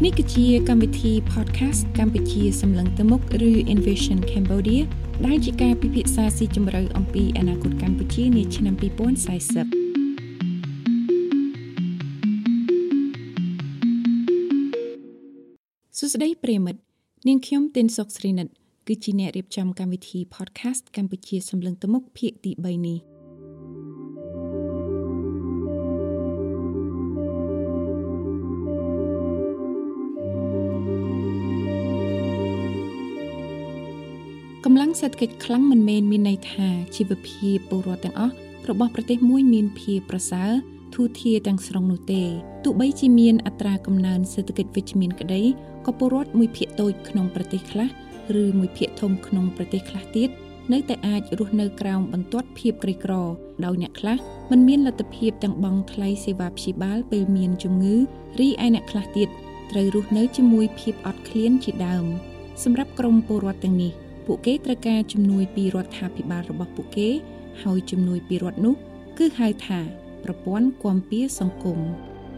នេះគឺជាកម្មវិធី podcast កម្ពុជាសម្លឹងទៅមុខឬ Envision Cambodia ដែលជាការពិភាក្សាស៊ីជម្រៅអំពីអនាគតកម្ពុជានាឆ្នាំ2040សួស្តីប្រិយមិត្តនាងខ្ញុំទីនសុកស្រីនិតគឺជាអ្នករៀបចំកម្មវិធី podcast កម្ពុជាសម្លឹងទៅមុខភាគទី3នេះកម្លាំងសេដ្ឋកិច្ចខ្លាំងមិនមែនមានន័យថាជីវភាពពលរដ្ឋទាំងអស់របស់ប្រទេសមួយមានភាពប្រសើរធូរធារទាំងស្រុងនោះទេទោះបីជាមានអត្រាកំណើនសេដ្ឋកិច្ចវិជ្ជមានក្តីក៏ពលរដ្ឋមួយភាគតូចក្នុងប្រទេសខ្លះឬមួយភាគធំក្នុងប្រទេសខ្លះទៀតនៅតែអាចរស់នៅក្រោមបន្ទាត់ភាពក្រីក្រដោយអ្នកខ្លះមិនមានលទ្ធភាពទាំងបង់ថ្លៃសេវាព្យាបាលពេលមានជំងឺរីឯអ្នកខ្លះទៀតត្រូវរស់នៅជាមួយភាពអត់ឃ្លានជាដើមសម្រាប់ក្រុមពលរដ្ឋទាំងនេះពួកគេត្រូវការជំនួយពីរដ្ឋាភិបាលរបស់ពួកគេហើយជំនួយពីរដ្ឋនោះគឺហៅថាប្រព័ន្ធគាំពារសង្គម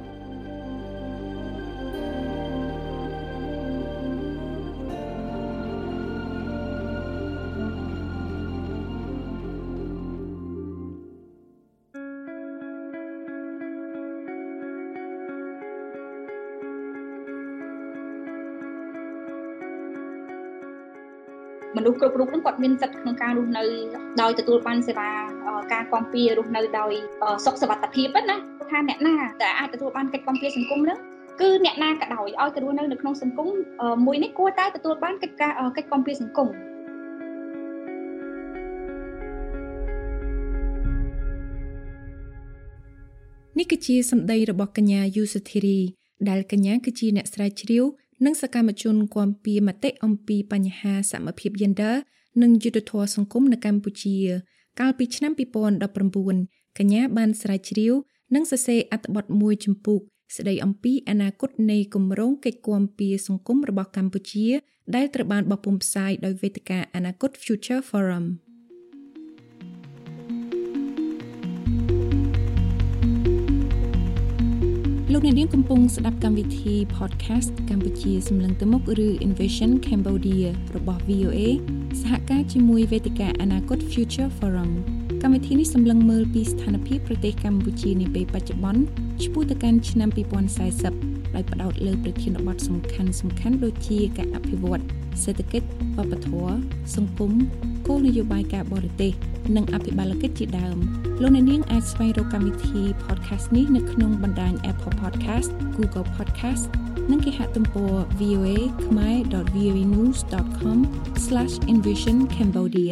មនុស្សគ្រប់រូបនឹងគាត់មានសិទ្ធិក្នុងការរស់នៅដោយទទួលបានសេវាការគាំពាររស់នៅដោយសុខសុវត្ថិភាពណាថាអ្នកណាដែលអាចទទួលបានកិច្ចគាំពារសង្គមនឹងគឺអ្នកណាក៏ដោយឲ្យទៅរស់នៅក្នុងសង្គមមួយនេះគួរតែទទួលបានកិច្ចគាំពារសង្គមនេះគឺជាសម្ដីរបស់កញ្ញាយូសុធីរីដែលកញ្ញាគឺជាអ្នកស្រាវជ្រាវនិងសកម្មជនគាំពារមតិអំពីបញ្ហាសមភាព Gender និងយុត្តិធម៌សង្គមនៅកម្ពុជាកាលពីឆ្នាំ2019កញ្ញាបានស្រាវជ្រាវនិងសរសេរអត្ថបទមួយជំពូកស្ដីអំពីអនាគតនៃគម្រោងកិច្ចគាំពារសង្គមរបស់កម្ពុជាដែលត្រូវបានបោះពុម្ពផ្សាយដោយវេទិកាអនាគត Future Forumលោកអ្នកនាងកំពុងស្ដាប់កម្មវិធី podcast កម្ពុជាសម្លឹងទៅមុខឬ Envision Cambodia របស់ VOA សហការជាមួយវេទិកាអនាគត Future Forum កម្មវិធីនេះសម្លឹងមើលពីស្ថានភាពប្រទេសកម្ពុជានាពេលបច្ចុប្បន្នឆ្ពោះទៅកាន់ឆ្នាំ2040ដោយផ្ដោតលើប្រធានបទសំខាន់ៗដូចជាការអភិវឌ្ឍសេដ្ឋកិច្ចវប្បធម៌សង្គមគោលនយោបាយការបរទេសនិងអភិបាលកិច្ចជាដើមលោកអ្នកនាងអាចស្វែងរកកម្មវិធី podcast នេះនៅក្នុងបណ្ដាញ Apple Podcast, Google Podcast និងគេហទំព័រ voa.voanews.com/envisioncambodia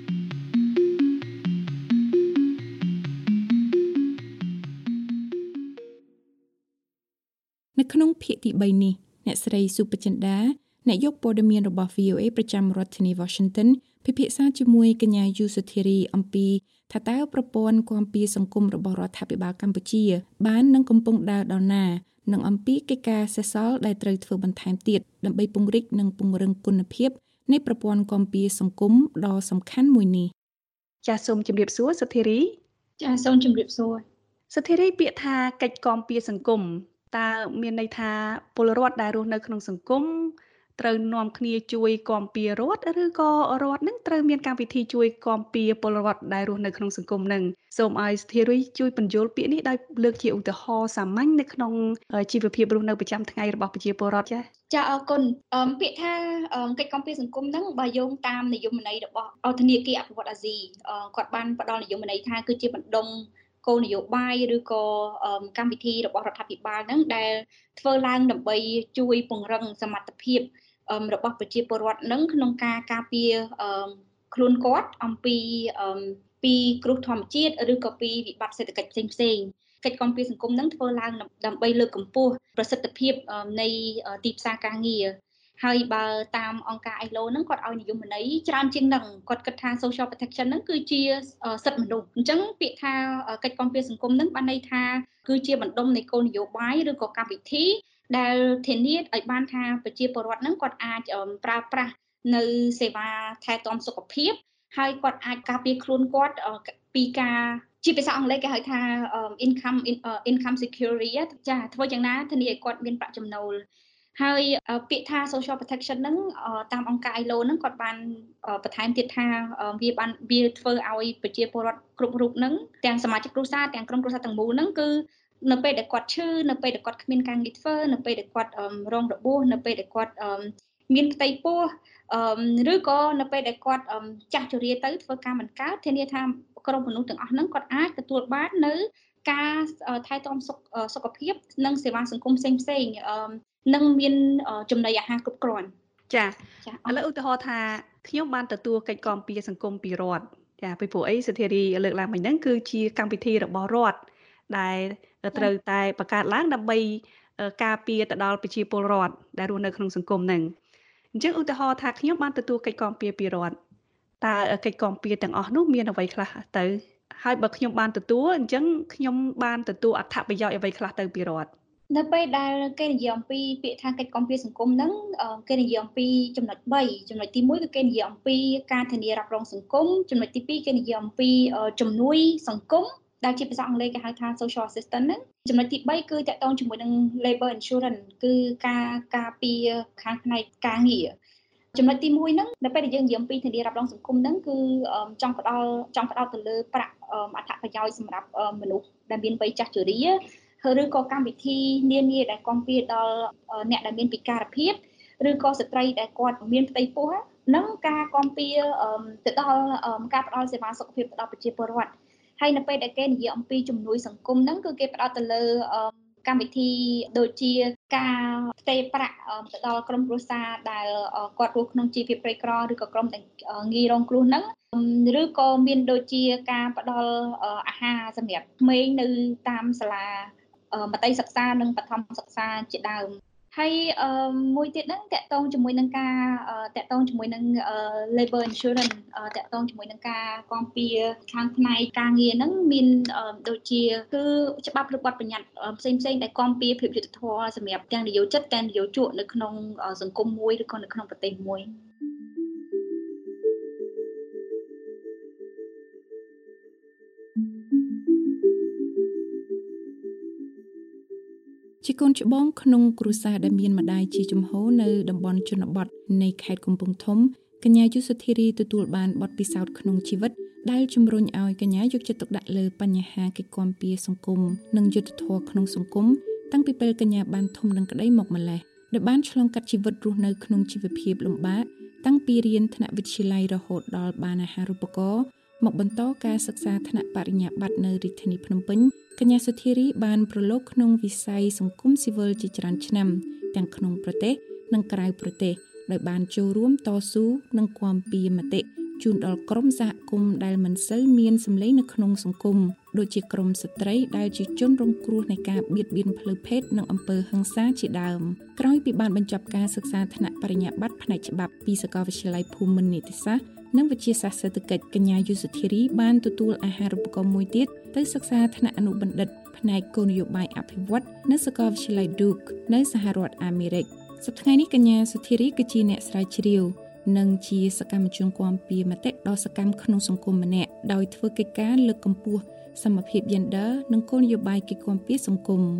នៅក្នុងភាគទី3នេះអ្នកស្រីសុបចិន្តាអ្នកយកព័ត៌មានរបស់ VOA ប្រចាំរដ្ឋធានី Washington ពិភាក្សាជាមួយកញ្ញាយូសុធីរីអំពីថាតើប្រព័ន្ធគាំពារសង្គមរបស់រដ្ឋាភិបាលកម្ពុជាបាននិងកំពុងដើរដល់ណានិងអំពីកិច្ចការសេសសល់ដែលត្រូវធ្វើបន្ថែមទៀតដើម្បីពង្រីកនិងពង្រឹងគុណភាពនៃប្រព័ន្ធគាំពារសង្គមដ៏សំខាន់មួយនេះចាសសូមជម្រាបសួរសុធីរីចាសសូមជម្រាបសួរសុធីរីពាក្យថាកិច្ចគាំពារសង្គមតើមានន័យថាពលរដ្ឋដែលរស់នៅក្នុងសង្គមត្រូវនាំគ្នាជួយគាំពាររដ្ឋឬក៏រដ្ឋនឹងត្រូវមានកម្មវិធីជួយគាំពារពលរដ្ឋដែលរស់នៅក្នុងសង្គមនឹងសូមឲ្យសុធីរីជួយបញ្យល់ពាក្យនេះដោយលើកជាឧទាហរណ៍សាមញ្ញនៅក្នុងជីវភាពរស់នៅប្រចាំថ្ងៃរបស់ប្រជាពលរដ្ឋចាអរគុណពាក្យថាកិច្ចគាំពារសង្គមហ្នឹងបើយោងតាមនិយមន័យរបស់ធនាគារអភិវឌ្ឍអាស៊ីគាត់បានផ្ដល់និយមន័យថាគឺជាបណ្ដុំគោលនយោបាយឬក៏កម្មវិធីរបស់រដ្ឋាភិបាលហ្នឹងដែលធ្វើឡើងដើម្បីជួយពង្រឹងសមត្ថភាពរបស់ប្រជាពលរដ្ឋនឹងក្នុងការការពារខ្លួនគាត់អំពីគ្រោះធម្មជាតិឬក៏ពីវិបត្តិសេដ្ឋកិច្ចផ្សេងៗកិច្ចគាំពារសង្គមនឹងធ្វើឡើងដើម្បីលើកកម្ពស់ប្រសិទ្ធភាពនៃទីផ្សារការងារហើយបើតាមអង្គការ ILO ហ្នឹងគាត់ឲ្យនិយមន័យច្រើនជាងហ្នឹងគាត់គិតថា social protection ហ្នឹងគឺជាសិទ្ធិមនុស្សអញ្ចឹងពាក្យថាកិច្ចគាំពារសង្គមហ្នឹងបានន័យថាគឺជាបណ្ដុំនៃគោលនយោបាយឬក៏កម្មវិធីដែលធានាឲ្យបានថាប្រជាពលរដ្ឋហ្នឹងគាត់អាចប្រើប្រាស់នៅសេវាថែទាំសុខភាពហើយគាត់អាចការពារខ្លួនគាត់ពីការជាភាសាអង់គ្លេសគេហៅថាincome security ចាធ្វើយ៉ាងណាធានាឲ្យគាត់មានប្រាក់ចំណូលហើយពាក្យថា social protection ហ្នឹងតាមអង្គការ ILO ហ្នឹងគាត់បានបន្ថែមទៀតថាវាធ្វើឲ្យប្រជាពលរដ្ឋគ្រប់រូបហ្នឹងទាំងសមាជិកគ្រួសារទាំងក្រុមគ្រួសារទាំងមូលហ្នឹងគឺនៅពេលដែលគាត់ឈឺនៅពេលដែលគាត់គ្មានការងារធ្វើនៅពេលដែលគាត់រងរបួសនៅពេលដែលគាត់មានផ្ទៃពោះឬក៏នៅពេលដែលគាត់ចាស់ជរាទៅធ្វើការមិនកើតធានាថាក្រុមមនុស្សទាំងអស់ហ្នឹងគាត់អាចទទួលបាននៅការថែទាំសុខភាពនិងសេវាសង្គមផ្សេងនឹងមានចំណីអាហារគ្រប់គ្រាន់ចាឥឡូវឧទាហរណ៍ថាខ្ញុំបានទទួលកិច្ចគាំពារសង្គមពីរដ្ឋចាពីព្រោះអីសុធារីលើកឡើងមិញហ្នឹងគឺជាកម្មវិធីរបស់រដ្ឋដែលត្រូវតែបង្កើតឡើងដើម្បីការពារទៅដល់ប្រជាពលរដ្ឋដែលរស់នៅក្នុងសង្គមហ្នឹងអញ្ចឹងឧទាហរណ៍ថាខ្ញុំបានទទួលកិច្ចគាំពារពីរដ្ឋតើកិច្ចគាំពារទាំងអស់នោះមានអ្វីខ្លះទៅហើយបើខ្ញុំបានទទួលអញ្ចឹងខ្ញុំបានទទួលអត្ថប្រយោជន៍អ្វីខ្លះទៅពីរដ្ឋនៅពេលដែលគេនិយាយអំពីពាក្យថាកិច្ចគាំពារសង្គមហ្នឹងគេនិយាយអំពីចំណុច3ចំណុចទី1គឺគេនិយាយអំពីការធានារ៉ាប់រងសង្គមចំណុចទី2គេនិយាយអំពីជំនួយសង្គមដែលជាភាសាអង់គ្លេសគេហៅថា social assistance ហ្នឹងចំណុចទី3គឺតាក់ទងជាមួយនឹង labor insurance គឺការពារខាងផ្នែកការងារចំណុចទី1ហ្នឹងនៅពេលដែលយើងនិយាយអំពីធានារ៉ាប់រងសង្គមហ្នឹងគឺចង់ផ្ដោតទៅលើប្រាក់អត្ថប្រយោជន៍សម្រាប់មនុស្សដែលមានវ័យចាស់ជរាឬក៏កម្មវិធីនានាដែលគាំពារដល់អ្នកដែលមានពិការភាពឬក៏ស្ត្រីដែលគាត់មានផ្ទៃពោះនិងការគាំពារទៅដល់ការផ្ដល់សេវាសុខភាពទៅដល់ប្រជាពលរដ្ឋហើយនៅពេលដែលគេនិយាយអំពីជំនួយសង្គមហ្នឹងគឺគេផ្ដោតទៅលើកម្មវិធីដូចជាការផ្ទេរប្រាក់ទៅដល់ក្រុមគ្រួសារដែលគាត់រស់ក្នុងជីវភាពក្រីក្រឬក៏ក្រុមដែលងាយរងគ្រោះហ្នឹងឬក៏មានដូចជាការផ្ដល់អាហារសម្រាប់ក្មេងនៅតាមសាលាមត្តេយ្យសិក្សានិងបឋមសិក្សាជាដើមហើយមួយទៀតហ្នឹងតកតងជាមួយនឹងការតកតងជាមួយនឹង labor insurance តកតងជាមួយនឹងការគាំពារខាងផ្នែកការងារហ្នឹងមានដូចជាគឺច្បាប់ឬបទបញ្ញត្តិផ្សេងៗដែលគាំពារភាពយុត្តិធម៌សម្រាប់ទាំងនិយោជិតទាំងនិយោជកនៅក្នុងសង្គមមួយឬក៏នៅក្នុងប្រទេសមួយជាកូនច្បងក្នុងគ្រួសារដែលមានម្ដាយជាជំហរនៅតំបន់ជនបទនៃខេត្តកំពង់ធំកញ្ញាយុសុធារីទទួលបានបទពិសោធន៍ក្នុងជីវិតដែលជំរុញឲ្យកញ្ញាយកចិត្តទុកដាក់លើបញ្ហាកិច្ចគាំពារសង្គមនិងយុត្តិធម៌ក្នុងសង្គមតាំងពីពេលកញ្ញាបានធំដឹងក្តីមកម្លេះដែលបានឆ្លងកាត់ជីវិតរស់នៅក្នុងជីវភាពលំបាកតាំងពីរៀនថ្នាក់វិទ្យាល័យរហូតដល់បានអាហារូបករណ៍មកបន្តការសិក្សាថ្នាក់បរិញ្ញាបត្រនៅរាជធានីភ្នំពេញកញ្ញាសុធារីបានប្រឡូកក្នុងវិស័យសង្គមស៊ីវិលជាច្រើនឆ្នាំទាំងក្នុងប្រទេសនិងក្រៅប្រទេសដោយបានចូលរួមតស៊ូនិងគាំពារមតិជូនដល់ក្រុមសហគមន៍ដែលមិនសូវមានសម្លេងនៅក្នុងសង្គមដូចជាក្រុមស្ត្រីដែលជាជនរងគ្រោះនៃការបៀតបៀនផ្លូវភេទនិងអំពើហិង្សាជាដើមក្រោយពីបានបញ្ចប់ការសិក្សាថ្នាក់បរិញ្ញាបត្រផ្នែកច្បាប់ពីសាកលវិទ្យាល័យភូមិន្ទនីតិសាស្ត្រនិងវិទ្យាសាស្ត្រសេដ្ឋកិច្ចកញ្ញាយុសុធារីបានទទួលអាហារូបករណ៍មួយទៀតទៅសិក្សាថ្នាក់អនុបណ្ឌិតផ្នែកគោលនយោបាយអភិវឌ្ឍន៍នៅសាកលវិទ្យាល័យ Duke នៅសហរដ្ឋអាមេរិកសប្តាហ៍ថ្ងៃនេះកញ្ញាសុធារីគឺជាអ្នកស្រាវជ្រាវនិងជាសកម្មជនគាំពារមតិដ៏សកម្មក្នុងសង្គមម្នាក់ដោយធ្វើកិច្ចការលើកកម្ពស់សមភាព Gender និងគោលនយោបាយកិច្ចគាំពារសង្គម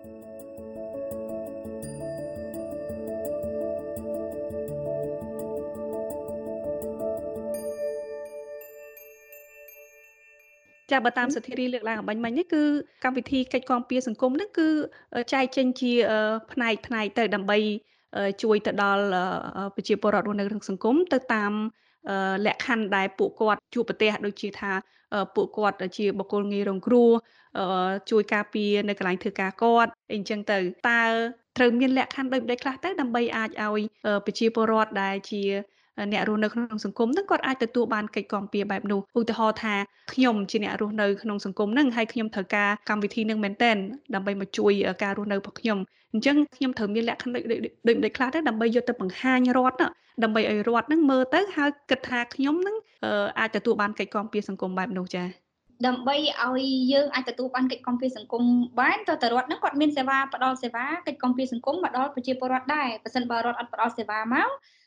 ចាបើតាមសុធារីលើកឡើងអំបញ្ញមិញនេះគឺកម្មវិធីកិច្ចគាំពារសង្គមហ្នឹងគឺចែកចេញជាផ្នែកទៅដើម្បីជួយទៅដល់ប្រជាពលរដ្ឋរស់នៅក្នុងសង្គមទៅតាមលក្ខខណ្ឌដែលពួកគាត់ជួបប្រទះដូចជាថាពួកគាត់ជាបុគ្គលងាយរងគ្រោះជួយការពារនៅកន្លែងធ្វើការគាត់អីចឹងទៅតើត្រូវមានលក្ខខណ្ឌដូចម្តេចខ្លះទៅដើម្បីអាចឲ្យប្រជាពលរដ្ឋដែលជាអ្នករស់នៅក្នុងសង្គមហ្នឹងគាត់អាចទទួលបានកិច្ចគាំពារបែបនោះឧទាហរណ៍ថាខ្ញុំជាអ្នករស់នៅក្នុងសង្គមហ្នឹងហើយខ្ញុំត្រូវការកម្មវិធីហ្នឹងមែនទែនដើម្បីមកជួយការរស់នៅរបស់ខ្ញុំអញ្ចឹងខ្ញុំត្រូវមានលក្ខខណ្ឌដូចម្តេចខ្លះទៅដើម្បីយកទៅបង្ហាញរដ្ឋដើម្បីឲ្យរដ្ឋហ្នឹងមើលទៅហើយគិតថាខ្ញុំហ្នឹងអាចទទួលបានកិច្ចគាំពារសង្គមបែបនោះចា៎ដើម្បីឲ្យយើងអាចទទួលបានកិច្ចគាំពារសង្គមបានតើរដ្ឋហ្នឹងគាត់មានសេវាផ្ដល់សេវាកិច្ចគាំពារសង្គមមកដល់ប្រជាពលរដ្ឋដែរបើសិនបើរដ្ឋអត់ផ្ដល់សេវាមក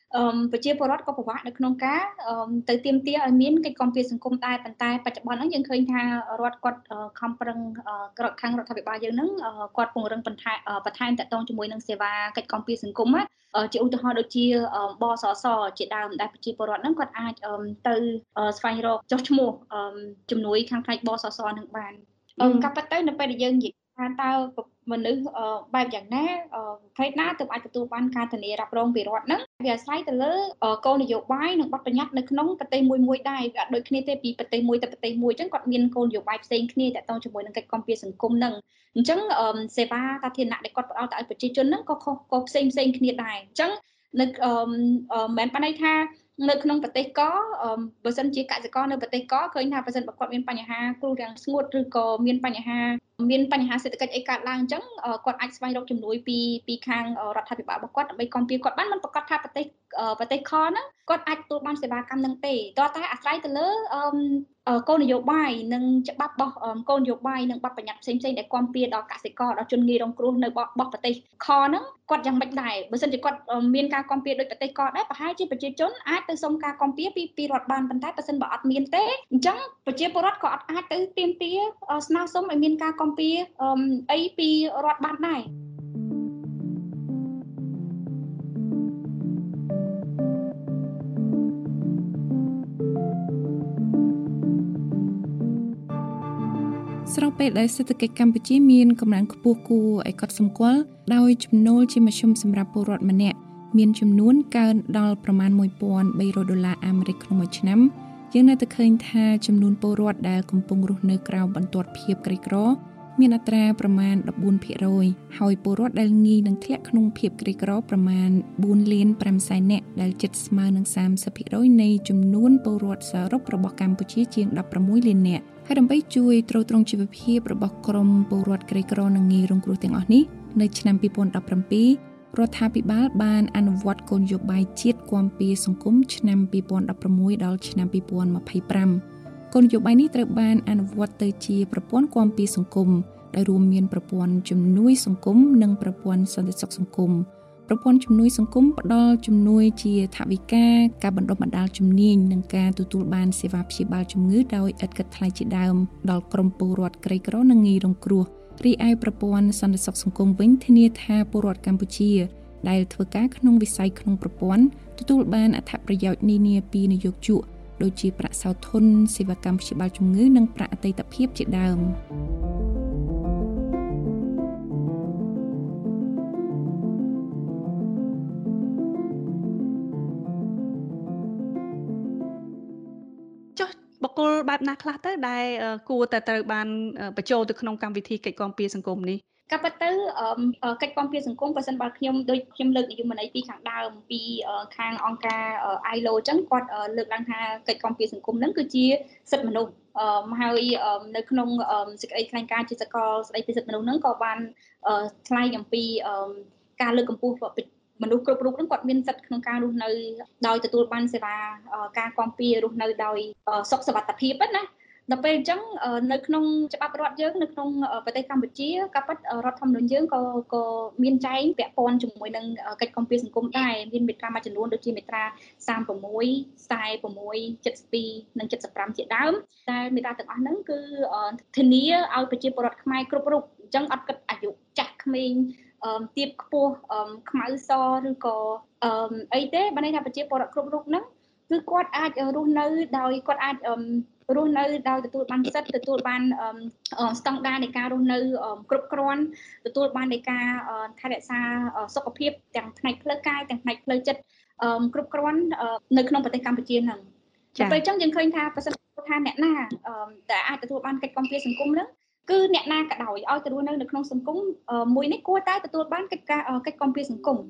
ប្រជាពលរដ្ឋក៏ប្រវាក់នៅក្នុងការទៅទាមទារឲ្យមានកិច្ចគាំពារសង្គមដែរប៉ុន្តែបច្ចុប្បន្នហ្នឹងយើងឃើញថារដ្ឋគាត់ខំប្រឹងខាងរដ្ឋាភិបាលយើងហ្នឹងគាត់ពង្រឹងបន្ថែមតាក់ទងជាមួយនឹងសេវាកិច្ចគាំពារសង្គមជាឧទាហរណ៍ដូចជាបសសជាដើមដែលប្រជាពលរដ្ឋហ្នឹងគាត់អាចទៅស្វែងរកចុះឈ្មោះជំនួយខាងផ្នែកបសសហ្នឹងបានកាប់ពិតទៅនៅពេលដែលយើងនិយាយថាតើមនុស្សបែបយ៉ាងណាប្រភេទណាទើបអាចទទួលបានការធានារ៉ាប់រងពីរដ្ឋហ្នឹងវាអាស្រ័យទៅលើគោលនយោបាយនិងបទបញ្ញត្តិនៅក្នុងប្រទេសមួយដែរវាអត់ដូចគ្នាទេពីប្រទេសមួយទៅប្រទេសមួយអញ្ចឹងគាត់មានគោលនយោបាយផ្សេងគ្នាតាក់ទងជាមួយនឹងកិច្ចគាំពារសង្គមហ្នឹងអញ្ចឹងសេវាសាធារណៈដែលគាត់ផ្ដល់ទៅឲ្យប្រជាជនហ្នឹងក៏ផ្សេងគ្នាដែរអញ្ចឹងនៅមិនបានន័យថានៅក្នុងប្រទេសបើសិនជាកសិករនៅប្រទេសឃើញថាបើសិនបើគាត់មានបញ្ហាគ្រោះរាំងស្ងួតឬក៏មានបញ្ហាសេដ្ឋកិច្ចអីកើតឡើងអញ្ចឹងគាត់អាចស្វែងរកជំនួយពីខាងរដ្ឋាភិបាលរបស់គាត់ដើម្បីគាំពារគាត់បានមិនប្រកាសថាប្រទេសខហ្នឹងគាត់អាចទទួលបានសេវាកម្មនឹងទេតើតែអាស្រ័យទៅលើគោលនយោបាយនិងច្បាប់របស់គោលនយោបាយនិងបទបញ្ញត្តិផ្សេងៗដែលគាំពារដល់កសិករដល់ជនងាយរងគ្រោះនៅរបស់ប្រទេសខហ្នឹងគាត់យ៉ាងម៉េចដែរបើសិនជាគាត់មានការគាំពារដោយប្រទេសកដែរប្រហែលជាប្រជាជនអាចទៅសុំការគាំពារពីរដ្ឋបានប៉ុន្តែបើសិនបើអត់មានទេអញ្ចឹងប្រជាពលរដ្ឋក៏អត់អាចទៅទាមទារស្នើសុំឲ្យមានការគាំពារអីពីរដ្ឋបានដែរស្របពេលដែលសេដ្ឋកិច្ចកម្ពុជាមានកម្លាំងខ្ពស់គួរឲ្យកត់សម្គាល់ដោយចំណូលជាមធ្យមសម្រាប់ពលរដ្ឋម្នាក់មានចំនួនកើនដល់ប្រមាណ$1,300អាមេរិកក្នុងមួយឆ្នាំយើងនៅតែឃើញថាចំនួនពលរដ្ឋដែលកំពុងរស់នៅក្រោមបន្ទាត់ភាពក្រីក្រមានអត្រាប្រមាណ 14% ហើយពលរដ្ឋដែលងាយនឹងធ្លាក់ក្នុងភាពក្រីក្រប្រមាណ 4,500,000 នាក់ដែលជិតស្មើនឹង 30% នៃចំនួនពលរដ្ឋសរុបរបស់កម្ពុជាជាង 16 លាននាក់ហើយដើម្បីជួយទ្រទ្រង់ជីវភាពរបស់ក្រុមពលរដ្ឋក្រីក្រនិងងាយរងគ្រោះទាំងអស់នេះនៅឆ្នាំ 2017 រដ្ឋាភិបាលបានអនុវត្តគោលនយោបាយជាតិគាំពារសង្គមឆ្នាំ 2016 ដល់ឆ្នាំ 2025 គោលនយោបាយនេះត្រូវបានអនុវត្តទៅជាប្រព័ន្ធគាំពារសង្គមដែលរួមមានប្រព័ន្ធជំនួយសង្គមនិងប្រព័ន្ធសន្តិសុខសង្គមប្រព័ន្ធជំនួយសង្គមផ្ដល់ជំនួយជាថវិកាការបណ្ដុះបណ្ដាលជំនាញនិងការទទួលបានសេវាព្យាបាលជំងឺដោយឥតគិតថ្លៃជាដើមដល់ក្រុមពលរដ្ឋក្រីក្រនិងងាយរងគ្រោះរីឯប្រព័ន្ធសន្តិសុខសង្គមវិញធានាថាពលរដ្ឋកម្ពុជាដែលធ្វើការក្នុងវិស័យក្នុងប្រព័ន្ធទទួលបានអត្ថប្រយោជន៍នានាពីនយោជកដូចជាប្រាក់សោធនសេវាកម្មព្យាបាលជំងឺនិងប្រាក់អតីតភាពជាដើមបុគ្គលបែបណាខ្លះទៅដែលគួរតែត្រូវបានបញ្ចូលទៅក្នុងកម្មវិធីកិច្ចគាំពារសង្គមនេះក៏ប៉ុន្តែកិច្ចគាំពារសង្គមបើសិនបើខ្ញុំលើកនិយមន័យពីខាងដើមពីខាងអង្គការ ILO អញ្ចឹងគាត់លើកឡើងថាកិច្ចគាំពារសង្គមហ្នឹងគឺជាសិទ្ធិមនុស្សហើយនៅក្នុងសេចក្តីថ្លែងការណ៍ជាសកលស្តីពីសិទ្ធិមនុស្សហ្នឹងក៏បានថ្លែងអំពីការលើកកម្ពស់មនុស្សគ្រប់រូបហ្នឹងគាត់មានសិទ្ធិក្នុងការរស់នៅដោយទទួលបានសេវាការគាំពាររស់នៅដោយសុខសុវត្ថិភាពណាដល់ពេលអញ្ចឹងនៅក្នុងច្បាប់រដ្ឋយើងនៅក្នុងប្រទេសកម្ពុជាក៏ពិតរដ្ឋធម្មនុញ្ញយើងក៏មានចែងពាក់ព័ន្ធជាមួយនឹងកិច្ចគាំពារសង្គមដែរមានមាត្រាមួយចំនួនដូចជាមាត្រា36 46 72និង 75ជាដើមតែមាត្រាទាំងអស់ហ្នឹងគឺធានាឲ្យប្រជាពលរដ្ឋខ្មែរគ្រប់រូបអញ្ចឹងអត់គិតអាយុចាស់ក្មេងទាបខ្ពស់ខ្មៅសឬក៏អីទេបើន័យថាប្រជាពលរដ្ឋគ្រប់រូបហ្នឹងគឺគាត់អាចរស់នៅដោយគាត់អាចរស់នៅដោយទទួលបានសិទ្ធិទទួលបានស្តង់ដារនៃការរស់នៅគ្រប់គ្រាន់ទទួលបាននៃការថែរក្សាសុខភាពទាំងផ្នែកផ្លូវកាយទាំងផ្នែកផ្លូវចិត្តគ្រប់គ្រាន់នៅក្នុងប្រទេសកម្ពុជាហ្នឹងពេលអញ្ចឹងយើងឃើញថាប្រសិនថាអ្នកណាដែលអាចទទួលបានកិច្ចគាំពារសង្គមហ្នឹងគឺអ្នកណាក៏ដោយឲ្យទៅរស់នៅក្នុងសង្គមមួយនេះគួរតែទទួលបានកិច្ចគាំពារសង្គម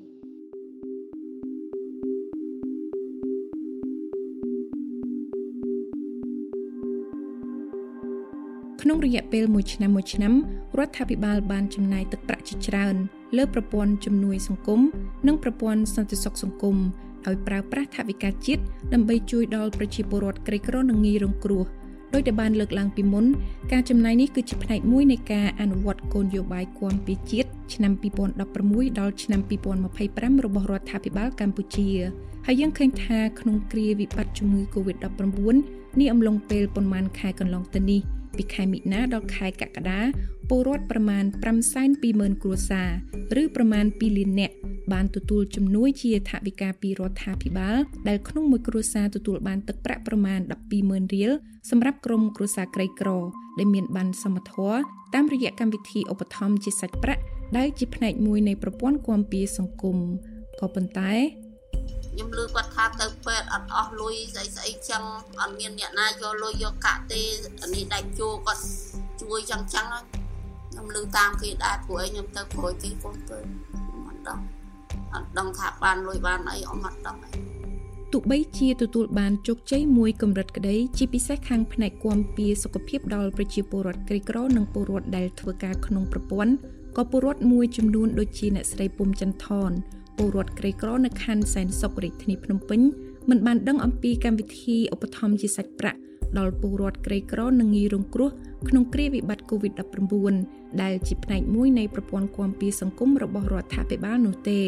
ក្នុងរយៈពេល1ឆ្នាំរដ្ឋាភិបាលបានចំណាយទឹកប្រាក់ជាច្រើនលើប្រព័ន្ធជំនួយសង្គមនិងប្រព័ន្ធសន្តិសុខសង្គមដោយប្រើប្រាស់ថវិកាជាតិដើម្បីជួយដល់ប្រជាពលរដ្ឋក្រីក្រនិងងាយរងគ្រោះដោយតែបានលើកឡើងពីមុនការចំណាយនេះគឺជាផ្នែកមួយនៃការអនុវត្តគោលនយោបាយគាំពារជាតិឆ្នាំ2016ដល់ឆ្នាំ2025របស់រដ្ឋាភិបាលកម្ពុជាហើយយើងឃើញថាក្នុងគ្រាវិបត្តិជំងឺ COVID-19 នេះអំឡុងពេលប៉ុន្មានខែកន្លងទៅនេះពីខែមិនិនាដល់ខែកក្កដាពលរដ្ឋប្រមាណ 520,000 គ្រួសារឬប្រមាណ 2 លាននាក់បានទទួលជំនួយជាថវិកាពីរដ្ឋាភិបាលដែលក្នុងមួយគ្រួសារទទួលបានទឹកប្រាក់ប្រមាណ 12,000 រៀលសម្រាប់ក្រុមគ្រួសារក្រីក្រដែលមានប័ណ្ណសមធម៌តាមរយៈកម្មវិធីឧបត្ថម្ភជាសាច់ប្រាក់ដែលជាផ្នែកមួយនៃប្រព័ន្ធគាំពារសង្គមក៏ប៉ុន្តែខ្ញុំលើគាត់ថាទៅពេទ្យអត់អស់លុយស្អីចឹងអត់មានអ្នកណាយកលុយយកកាក់ទេនេះដាច់ជួគាត់ជួយចឹងខ្ញុំលើតាមគេដែរព្រោះខ្ញុំទៅព្រួយគេកូនទៅអត់ដឹងថាបានលុយបានអីអត់ដឹងអីទោះបីជាទទួលបានជោគជ័យមួយកម្រិតក្តីជាពិសេសខាងផ្នែកគាំពារសុខភាពដល់ប្រជាពលរដ្ឋក្រីក្រនិងពលរដ្ឋដែលធ្វើការក្នុងប្រព័ន្ធក៏ពលរដ្ឋមួយចំនួនដូចជាអ្នកស្រីពុំចន្ទថនពលរដ្ឋក្រីក្រនៅខណ្ឌសែនសុខរាជធានីភ្នំពេញមិនបានដឹងអំពីកម្មវិធីឧបត្ថម្ភជាសាច់ប្រាក់ដល់ពលរដ្ឋក្រីក្រនិងងាយរងគ្រោះក្នុងគ្រាវិបត្តិ COVID-19 ដែលជាផ្នែកមួយនៃប្រព័ន្ធគាំពារសង្គមរបស់រដ្ឋាភិបាលនោះទេ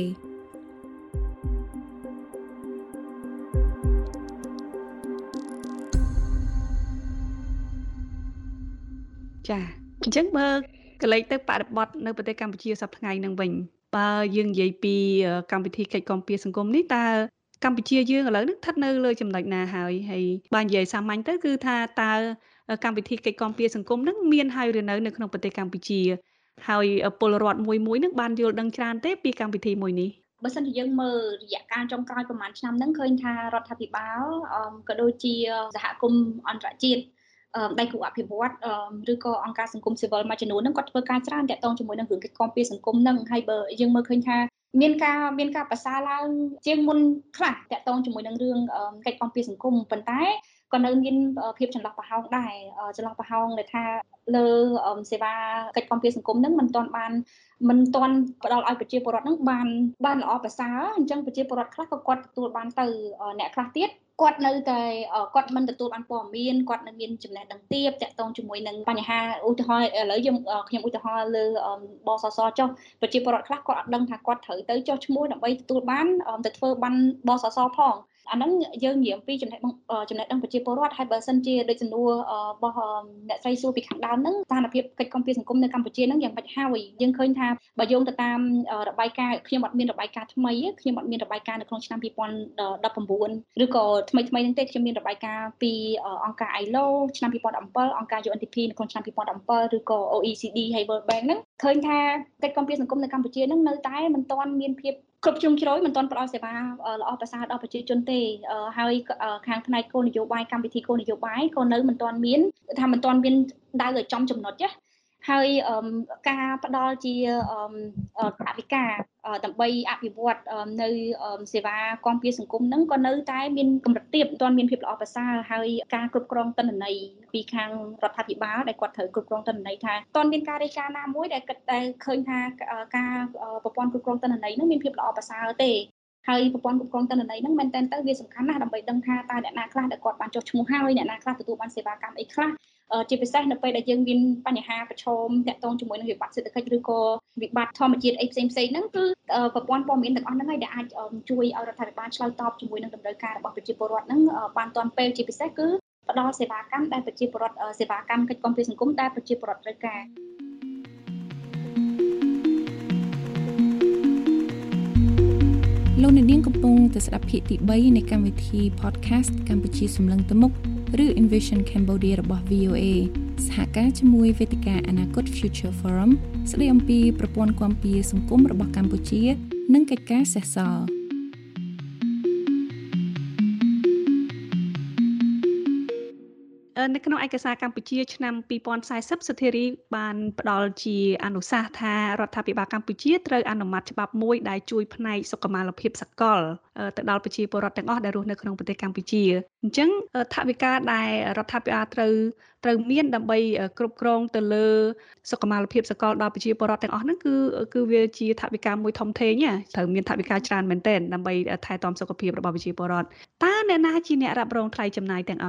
ចាអញ្ចឹងបើកន្លែងទៅបរិបត្តិនៅប្រទេសកម្ពុជាសប្តាហ៍ថ្ងៃនឹងវិញបើយើងនិយាយពីកម្មវិធីកិច្ចគាំពារសង្គមនេះតើកម្ពុជាយើងឥឡូវនេះស្ថិតនៅលើចំណុចណាហើយបើនិយាយសាមញ្ញទៅគឺថាតើកម្មវិធីកិច្ចគាំពារសង្គមនឹងមានហើយឬនៅក្នុងប្រទេសកម្ពុជាហើយពលរដ្ឋមួយនឹងបានយល់ដឹងច្រើនទេពីកម្មវិធីមួយនេះបើសិនជាយើងមើលរយៈកាលចុងក្រោយប្រហែលឆ្នាំហ្នឹងឃើញថារដ្ឋាភិបាលក៏ដូចជាសហគមន៍អន្តរជាតិដៃគូអភិវឌ្ឍឬក៏អង្គការសង្គមស៊ីវិលមួយចំនួនហ្នឹងគាត់ធ្វើការច្រើនតាក់ទងជាមួយនឹងរឿងកិច្ចគាំពារសង្គមហ្នឹងហើយបើយើងមើលឃើញថាមានការប្រសើរឡើងជាងមុនខ្លះតាក់ទងជាមួយនឹងរឿងកិច្ចគាំពារសង្គមប៉ុន្តែក៏នៅមានភាពចន្លោះប្រហោងដែរចន្លោះប្រហោងដែលថាលើសេវាកិច្ចគាំពារសង្គមហ្នឹងមិនទាន់ផ្ដល់ឲ្យប្រជាពលរដ្ឋហ្នឹងបានល្អប្រសើរអញ្ចឹងប្រជាពលរដ្ឋខ្លះក៏គាត់ទទួលបានទៅអ្នកខ្លះទៀតគាត់នៅតែគាត់មិនទទួលបានព័ត៌មានគាត់នៅមានចំណេះដឹងទាបតាក់ទងជាមួយនឹងបញ្ហាឧទាហរណ៍ឥឡូវខ្ញុំឧទាហរណ៍លើបសសចុះប្រជាពលរដ្ឋខ្លះគាត់អត់ដឹងថាគាត់ត្រូវទៅចុះឈ្មោះដើម្បីទទួលបានទៅធ្វើបានបសសផងអាហ្នឹងយើងនិយាយអំពីចំណេះដឹងប្រជាពលរដ្ឋហើយបើសិនជាដូចសំណួររបស់អ្នកស្រីសួរពីខាងដើមហ្នឹងស្ថានភាពកិច្ចគាំពារសង្គមនៅកម្ពុជាហ្នឹងយ៉ាងម៉េចហើយយើងឃើញថាបើយោងទៅតាមរបាយការណ៍ខ្ញុំអត់មានរបាយការណ៍ថ្មីខ្ញុំអត់មានរបាយការណ៍នៅក្នុងឆ្នាំ2019ឬក៏ថ្មីហ្នឹងទេខ្ញុំមានរបាយការណ៍ពីអង្គការ ILO ឆ្នាំ2017អង្គការ UNDP នៅក្នុងឆ្នាំ2017ឬក៏ OECD ហើយ World Bank ហ្នឹងឃើញថាកិច្ចគាំពារសង្គមនៅកម្ពុជាហ្នឹងនៅតែមិនទាន់មានភាពគ្រប់ជ្រុងជ្រោយមិនទាន់ផ្ដល់សេវាល្អប្រសើរដល់ប្រជាជនទេហើយខាងផ្នែកគោលនយោបាយកម្មវិធីគោលនយោបាយក៏នៅមិនទាន់មានដៅឲ្យចំចំណុចណាហើយការផ្ដល់ជាថវិកាដើម្បីអភិវឌ្ឍនៅសេវាគាំពារសង្គមហ្នឹងក៏នៅតែមានកម្រិតទាបមិនទាន់មានភាពល្អប្រសើរហើយការគ្រប់គ្រងទិន្នន័យពីខាងរដ្ឋាភិបាលដែលគាត់ត្រូវគ្រប់គ្រងទិន្នន័យថាតើមានការរាយការណ៍ណាមួយដែលឃើញថាការប្រព័ន្ធគ្រប់គ្រងទិន្នន័យហ្នឹងមានភាពល្អប្រសើរទេហើយប្រព័ន្ធគ្រប់គ្រងទិន្នន័យហ្នឹងមែនតើវាសំខាន់ណាស់ដើម្បីដឹងថាតើអ្នកណាខ្លះដែលគាត់បានចុះឈ្មោះហើយអ្នកណាខ្លះទទួលបានសេវាកម្មអីខ្លះជាពិសេសនៅពេលដែលយើងមានបញ្ហាប្រឈមតាក់ទងជាមួយនឹងវិបត្តិសេដ្ឋកិច្ចឬក៏វិបត្តិធម្មជាតិអីផ្សេងៗហ្នឹងគឺប្រព័ន្ធព័ត៌មានទាំងអស់ហ្នឹងហើយដែលអាចជួយឲ្យរដ្ឋាភិបាលឆ្លើយតបជាមួយនឹងតម្រូវការរបស់ប្រជាពលរដ្ឋហ្នឹងបានទាន់ពេលជាពិសេសគឺផ្ដល់សេវាកម្មដែលប្រជាពលរដ្ឋសេវាកម្មកិច្ចគាំពារសង្គមដែលប្រជាពលរដ្ឋត្រូវការលោកអ្នកនាងកំពុងតែស្ដាប់ភាគទី3នៃកម្មវិធី podcast កម្ពុជាសម្លឹងទៅមុខឬ Envision Cambodia របស់ VOA សហការជាមួយវេទិកាអនាគត Future Forum ស្ដីអំពីប្រព័ន្ធគាំពារសង្គមរបស់កម្ពុជានិងកិច្ចការសេសសល់នៅក្នុងឯកសារកម្ពុជាឆ្នាំ2040សទ្ធារីបានផ្ដល់ជាអនុសាសន៍ថារដ្ឋាភិបាលកម្ពុជាត្រូវអនុម័តច្បាប់មួយដែលជួយផ្នែកសុខុមាលភាពសកលទៅដល់ប្រជាពលរដ្ឋទាំងអស់ដែលរស់នៅក្នុងប្រទេសកម្ពុជាអញ្ចឹងថវិកាដែលរដ្ឋាភិបាលត្រូវមានដើម្បីគ្រប់គ្រងទៅលើសុខុមាលភាពសកលដល់ប្រជាពលរដ្ឋទាំងអស់ហ្នឹងគឺវាជាថវិកាមួយធំធេងត្រូវមានថវិកាច្រើនមែនទែនដើម្បីថែទាំសុខភាពរបស់ប្រជាពលរដ្ឋតើអ្នកណាជាអ្នករ៉ាប់រងថ្លៃចំណាយទាំងអស់នោះ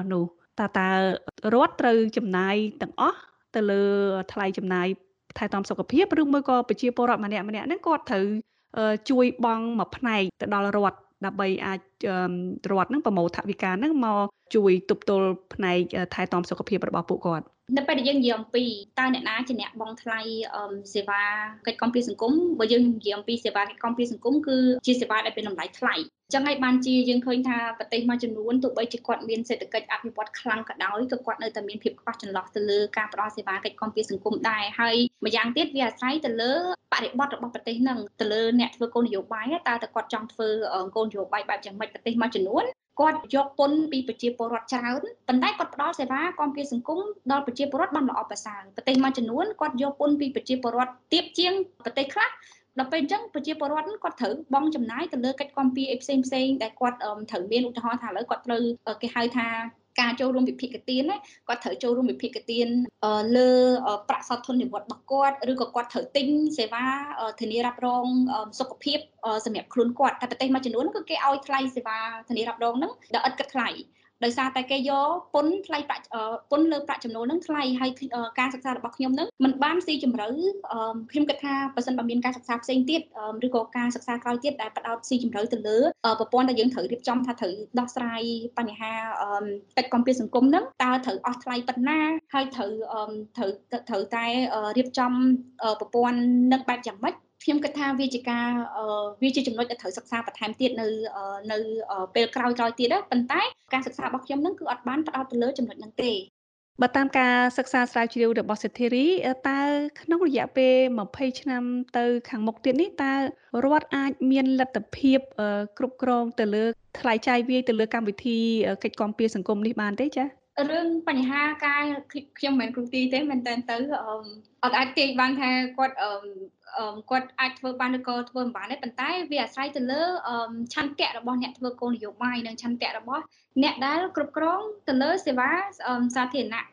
តើរដ្ឋត្រូវចំណាយទាំងអស់ទៅលើថ្លៃចំណាយថែទាំសុខភាពឬមួយក៏ប្រជាពលរដ្ឋម្នាក់ៗហ្នឹងគាត់ត្រូវជួយបង់មួយផ្នែកទៅដល់រដ្ឋដើម្បីអាចរដ្ឋហ្នឹងប្រមូលថវិកាហ្នឹងមកជួយទប់ទល់ផ្នែកថែទាំសុខភាពរបស់ពួកគាត់នៅពេលដែលយើងនិយាយអំពីតើអ្នកណាជាអ្នកបង់ថ្លៃសេវាកិច្ចគាំពារសង្គមបើយើងនិយាយអំពីសេវាកិច្ចគាំពារសង្គមគឺជាសេវាដែលមានតម្លៃថ្លៃចឹងហើយបានជាយើងឃើញថាប្រទេសមួយចំនួនទោះបីជាគាត់មានសេដ្ឋកិច្ចអភិវឌ្ឍខ្លាំងក៏ដោយក៏គាត់នៅតែមានភាពខ្វះចន្លោះទៅលើការផ្ដល់សេវាកិច្ចគាំពារសង្គមដែរហើយម្យ៉ាងទៀតវាអាស្រ័យទៅលើបរិបទរបស់ប្រទេសហ្នឹងទៅលើអ្នកធ្វើគោលនយោបាយតើគាត់ចង់ធ្វើគោលនយោបាយបែបយ៉ាងម៉េចប្រទេសមួយចំនួនគាត់យកពន្ធពីប្រជាពលរដ្ឋច្រើនប៉ុន្តែគាត់ផ្ដល់សេវាគាំពារសង្គមដល់ប្រជាពលរដ្ឋបានល្អប្រសើរប្រទេសមួយចំនួនគាត់យកពន្ធពីប្រជាពលរដ្ឋទាបជាងប្រទេសខ្លះដល់ពេលអញ្ចឹងប្រជាពលរដ្ឋគាត់ត្រូវបង់ចំណាយទៅលើកិច្ចគាំពារផ្សេងដែលគាត់ត្រូវមានឧទាហរណ៍ថាឥឡូវគាត់ត្រូវគេហៅថាការចូលរួមវិភាគទានគាត់ត្រូវចូលរួមវិភាគទានលើប្រាក់សោធននិវត្តន៍របស់គាត់ឬក៏គាត់ត្រូវទិញសេវាធានារ៉ាប់រងសុខភាពសម្រាប់ខ្លួនគាត់តែប្រទេសមួយចំនួនគឺគេឲ្យថ្លៃសេវាធានារ៉ាប់រងហ្នឹងដែលឥតគិតថ្លៃដោយសារតែគេយកពន្ធថ្លៃប្រាក់ពន្ធលើប្រាក់ចំណូលហ្នឹងថ្លៃហើយការសិក្សារបស់ខ្ញុំហ្នឹងมันបានស៊ីជម្រៅខ្ញុំគិតថាបើសិនបើមានការសិក្សាផ្សេងទៀតឬក៏ការសិក្សាក្រោយទៀតដែលផ្ដោតស៊ីជម្រៅទៅលើប្រព័ន្ធដែលយើងត្រូវរៀបចំថាត្រូវដោះស្រាយបញ្ហាកិច្ចគាំពារសង្គមហ្នឹងតើត្រូវអស់ថ្លៃប៉ុណ្ណាហើយត្រូវតែរៀបចំប្រព័ន្ធនឹងបែបយ៉ាងម៉េចខ្ញុំគិតថាវាជាចំណុចដែលត្រូវសិក្សាបន្ថែមទៀតនៅពេលក្រោយទៀតប៉ុន្តែការសិក្សារបស់ខ្ញុំនឹងគឺអត់បានផ្ដោតទៅលើចំណុចហ្នឹងទេបើតាមការសិក្សាស្រាវជ្រាវរបស់សិទ្ធិរីតើក្នុងរយៈពេល20ឆ្នាំទៅខាងមុខទៀតនេះតើរដ្ឋអាចមានលទ្ធភាពគ្រប់គ្រងទៅលើថ្លៃចាយវាយទៅលើកម្មវិធីកិច្ចគាំពារសង្គមនេះបានទេចា៎រឿងបញ្ហាការខ្ញុំមិនមែនគ្រូទីទេមែនតើទៅអត់អាចទាញបានថាគាត់អាចធ្វើបានឬក៏ធ្វើមិនបានទេប៉ុន្តែវាអាស្រ័យទៅលើឆន្ទៈរបស់អ្នកធ្វើគោលនយោបាយនិងឆន្ទៈរបស់អ្នកដែលគ្រប់គ្រងទៅលើសេវាសាធារណៈ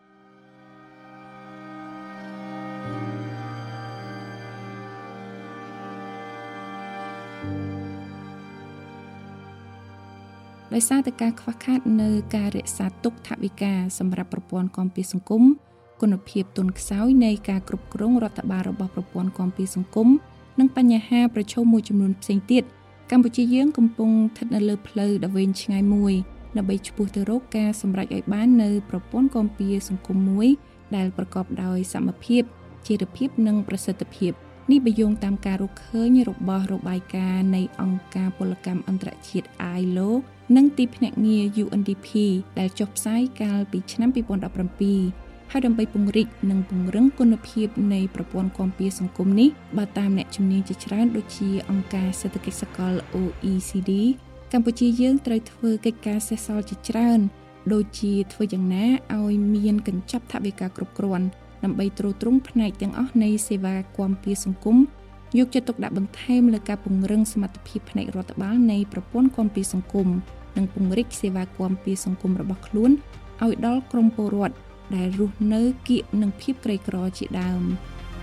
ដោយសារតែការខ្វះខាតនៅការរក្សាទុកថវិកាសម្រាប់ប្រព័ន្ធគាំពារសង្គមគុណភាពទុនខ្សោយនៃការគ្រប់គ្រងរដ្ឋបាលរបស់ប្រព័ន្ធគាំពារសង្គមនិងបញ្ហាប្រឈមមួយចំនួនផ្សេងទៀតកម្ពុជាយើងកំពុងស្ថិតនៅលើផ្លូវដ៏វែងឆ្ងាយមួយដើម្បីឆ្ពោះទៅរកការសម្រេចឲ្យបាននៅប្រព័ន្ធគាំពារសង្គមមួយដែលប្រកបដោយសមភាពជារភាពនិងប្រសិទ្ធភាពនេះបញ្យងតាមការរកឃើញរបស់របាយការណ៍នៃអង្គការពលកម្មអន្តរជាតិ ILO និងទីភ្នាក់ងារ UNDP ដែលចុះផ្សាយកាលពីឆ្នាំ2017ហើយដើម្បីពង្រីកនិងពង្រឹងគុណភាពនៃប្រព័ន្ធគាំពារសង្គមនេះបើតាមអ្នកជំនាញជាច្រើនដូចជាអង្គការសេដ្ឋកិច្ចសកល OECD កម្ពុជាយើងត្រូវធ្វើកិច្ចការសេសសល់ជាច្រើនដូចជាធ្វើយ៉ាងណាឲ្យមានកញ្ចប់ថវិកាគ្រប់គ្រាន់ដើម្បីទ្រទ្រង់ផ្នែកទាំងអស់នៃសេវាគាំពារសង្គមយកចិត្តទុកដាក់បន្ថែមលើការពង្រឹងសមត្ថភាពផ្នែករដ្ឋបាលនៃប្រព័ន្ធគាំពារសង្គមនិងពង្រីកសេវាគាំពារសង្គមរបស់ខ្លួនឲ្យដល់ក្រុមពលរដ្ឋដែលរស់នៅកៀកនឹងភាពក្រីក្រជាដើម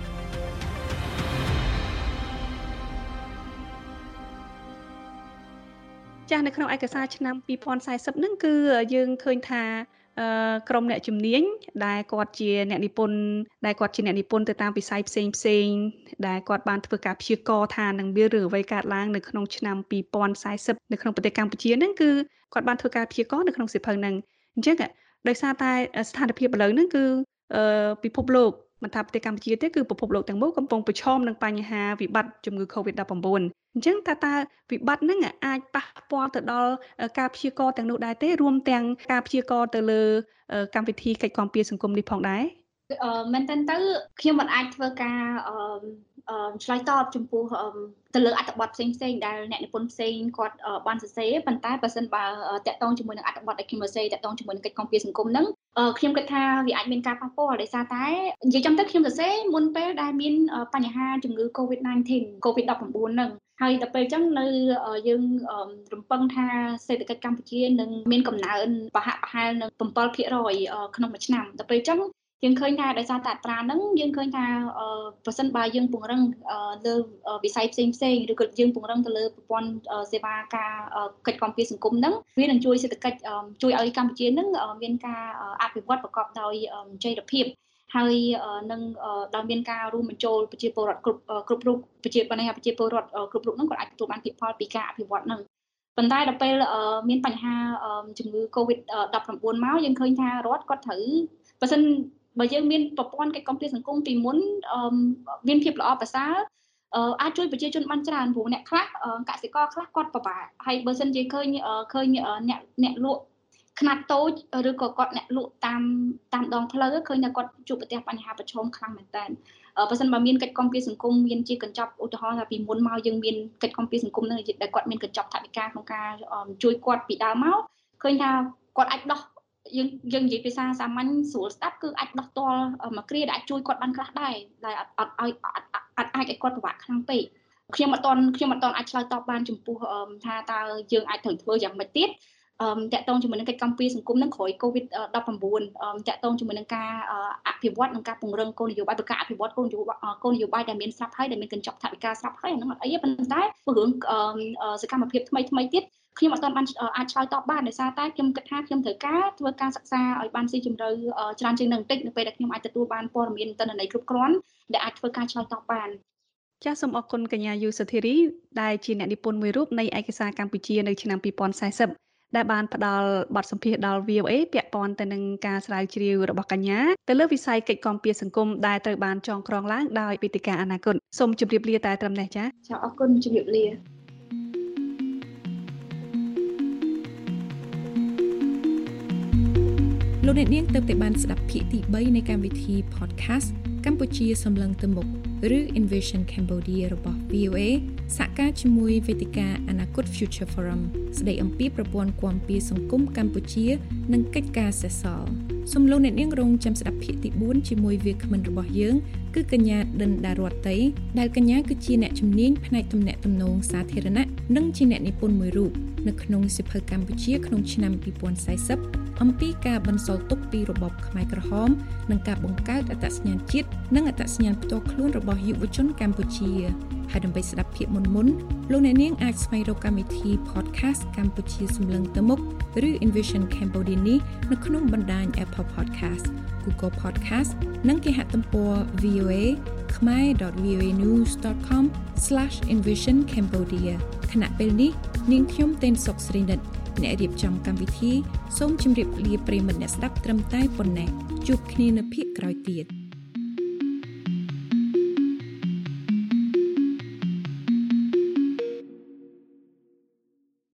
ចាស់នៅក្នុងឯកសារឆ្នាំ2040ហ្នឹងគឺយើងឃើញថាក្រុមអ្នកជំនាញដែលគាត់ជាអ្នកនិពន្ធទៅតាមវិស័យផ្សេងដែលគាត់បានធ្វើការព្យាករណ៍ថានឹងមានរឿងអ្វីកើតឡើងនៅក្នុងឆ្នាំ2040នៅក្នុងប្រទេសកម្ពុជាហ្នឹងគឺគាត់បានធ្វើការព្យាករណ៍នៅក្នុងសៀវភៅហ្នឹងអញ្ចឹងដោយសារតែស្ថានភាពឥឡូវហ្នឹងគឺពិភពលោកមិនថាប្រទេសកម្ពុជាទេគឺពិភពលោកទាំងមូលកំពុងប្រឈមនឹងបញ្ហាវិបត្តិជំងឺ COVID-19 អញ្ចឹងតើវិបត្តិហ្នឹងអាចប៉ះពាល់ទៅដល់ការព្យាករណ៍ទាំងនោះដែរទេរួមទាំងការព្យាករណ៍ទៅលើកម្មវិធីកិច្ចគាំពារសង្គមនេះផងដែរមែនតើខ្ញុំមិនអាចធ្វើការឆ្លើយតបចំពោះទៅលើអត្ថបទផ្សេងដែលអ្នកនិពន្ធផ្សេងគាត់បានសរសេរប៉ុន្តែបើសិនបើតាក់ទងជាមួយនឹងអត្ថបទដែលខ្ញុំសរសេរតាក់ទងជាមួយនឹងកិច្ចគាំពារសង្គមហ្នឹងខ្ញុំគិតថាវាអាចមានការប៉ះពាល់ដោយសារតែនិយាយចំទៅខ្ញុំសរសេរមុនពេលដែលមានបញ្ហាជំងឺ COVID-19 ហ្នឹងហើយដល់ពេលអញ្ចឹងនៅយើងរំពឹងថាសេដ្ឋកិច្ចកម្ពុជានឹងមានកំណើនប្រហាក់ប្រហែលនឹង 7% ក្នុងមួយឆ្នាំដល់ពេលអញ្ចឹងយើងឃើញថាដោយសារតែអត្រាហ្នឹងយើងឃើញថាប្រសិនបើយើងពង្រឹងលើវិស័យផ្សេងឬក៏យើងពង្រឹងទៅលើប្រព័ន្ធសេវាការកិច្ចគាំពារសង្គមហ្នឹងវានឹងជួយសេដ្ឋកិច្ចជួយឲ្យកម្ពុជាហ្នឹងមានការអភិវឌ្ឍប្រកបដោយចីរភាពហើយនឹងដោយមានការរួមបញ្ចូលប្រជាពលរដ្ឋគ្រប់រូបប្រជាពលរដ្ឋគ្រប់រូបហ្នឹងក៏អាចទទួលបានផលពីការអភិវឌ្ឍហ្នឹងប៉ុន្តែដល់ពេលមានបញ្ហាជំងឺ COVID-19 មកយើងឃើញថារដ្ឋគាត់ត្រូវបើសិនបើយើងមានប្រព័ន្ធកិច្ចគាំពារសង្គមពីមុនមានភាពល្អប្រសើរអាចជួយប្រជាជនបានច្រើនព្រោះអ្នកខ្លះកសិករខ្លះគាត់ពិបាកហើយបើសិនជាឃើញអ្នកលក់ខ្នាតតូចឬក៏គាត់អ្នកលក់តាមដងផ្លូវឃើញថាគាត់ជួបប្រទះបញ្ហាប្រឈមខ្លាំងមែនតើបើសិនបើមានកិច្ចគាំពារសង្គមមានជាកញ្ចប់ឧទាហរណ៍ថាពីមុនមកយើងមានកិច្ចគាំពារសង្គមនឹងដែលគាត់មានកញ្ចប់ថវិកាក្នុងការជួយគាត់ពីដើមមកឃើញថាគាត់អាចដោះយើងនិយាយភាសាសាមញ្ញស្រួលស្ដាប់គឺអាចដោះតល់មួយគ្រាដែលអាចជួយគាត់បានខ្លះដែរដែលអត់អាចឲ្យគាត់ពិបាកខ្លាំងពេកខ្ញុំអត់ទាន់អាចឆ្លើយតបបានចំពោះថាតើយើងអាចត្រូវធ្វើយ៉ាងម៉េចទៀតតាក់ទងជាមួយនឹងកិច្ចគាំពារសង្គមនឹងក្រោយ COVID-19 តាក់ទងជាមួយនឹងការអភិវឌ្ឍនិងការពង្រឹងគោលនយោបាយប្រកាសអភិវឌ្ឍគោលនយោបាយដែលមានស្រាប់ហើយដែលមានកញ្ចប់ថវិកាស្រាប់ហើយអាហ្នឹងអត់អីទេប៉ុន្តែរឿងសកម្មភាពថ្មីទៀតខ្ញុំអត់ទាន់បានអាចឆ្លើយតបបានដោយសារតែខ្ញុំគិតថាខ្ញុំត្រូវការធ្វើការសិក្សាឲ្យបានស៊ីជម្រៅច្រើនជាងនឹងបន្តិចនៅពេលដែលខ្ញុំអាចទទួលបានព័ត៌មានទិន្នន័យគ្រប់គ្រាន់ដែលអាចធ្វើការឆ្លើយតបបានចាសសូមអរគុណកញ្ញាយូសុធារីដែលជាអ្នកនិពន្ធមួយរូបនៃឯកសារកម្ពុជានៅឆ្នាំ2040ដែលបានផ្ដល់បទសម្ភាសន៍ដល់ VOA ពាក់ព័ន្ធទៅនឹងការស្រាវជ្រាវរបស់កញ្ញាទៅលើវិស័យកិច្ចគាំពារសង្គមដែលត្រូវបានចងក្រងឡើងដោយវេទិកាអនាគតសូមជម្រាបលាតែត្រឹមនេះចា៎អរគុណជម្រាបលាលោកអ្នកនាងទើបតែបានស្ដាប់ភាគទី3នៃកម្មវិធី podcast កម្ពុជាសំឡឹងទៅមុខឬ Envision Cambodia របស់ VOA សហការជាមួយវេទិកាអនាគត Future Forum ស្ដីអំពីប្រព័ន្ធគាំពារសង្គមកម្ពុជានិងកិច្ចការសេសសល់សូមលោកអ្នកនាងរងចាំស្ដាប់ភាគទី4ជាមួយវាគ្មិនរបស់យើងគឺកញ្ញាដិនដារត័យដែលកញ្ញាគឺជាអ្នកជំនាញផ្នែកទំនាក់ទំនងសាធារណៈនិងជាអ្នកនិពន្ធមួយរូបនៅក្នុងសៀវភៅកម្ពុជាក្នុងឆ្នាំ2040អំពីការបន្សល់ទុកពីរបបខ្មែរក្រហមនិងការបង្កើតអត្តសញ្ញាណជាតិនិងអត្តសញ្ញាណផ្ទាល់ខ្លួនរបស់យុវជនកម្ពុជាហើយដើម្បីស្ដាប់ភាគមុនលោកអ្នកនាងអាចស្វែងរកកម្មវិធី podcast កម្ពុជាសម្លឹងទៅមុខឬ Envision Cambodia នេះនៅក្នុងបណ្ដាញ Apple Podcast, Google Podcast និងគេហទំព័រ voa.voanews.com/envisioncambodia ខណៈពេលនេះនាងខ្ញុំតេនសុកស្រីនិតអ្នករៀបចំកម្មវិធីសូមជម្រាបលាប្រិយមិត្តអ្នកស្ដាប់ត្រឹមតែប៉ុណ្ណេះជួបគ្នានៅភាគក្រោយទៀត